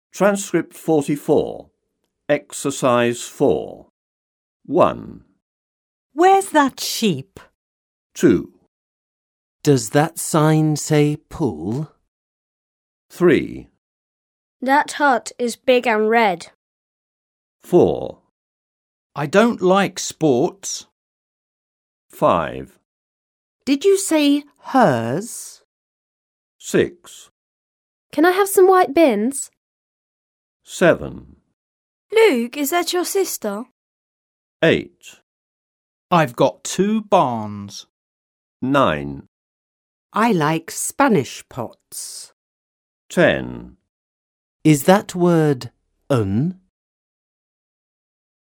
Transcript 44. Exercise 4. 1, Where's that sheep? 2, Does that sign say pool? 3, That hut is big and red. 4, I don't like sports. 5, Did you say hers? 6, Can I have some white bins? 7, Luke, is that your sister? 8, I've got 2 barns. 9, I like Spanish pots. 10. Is that word un?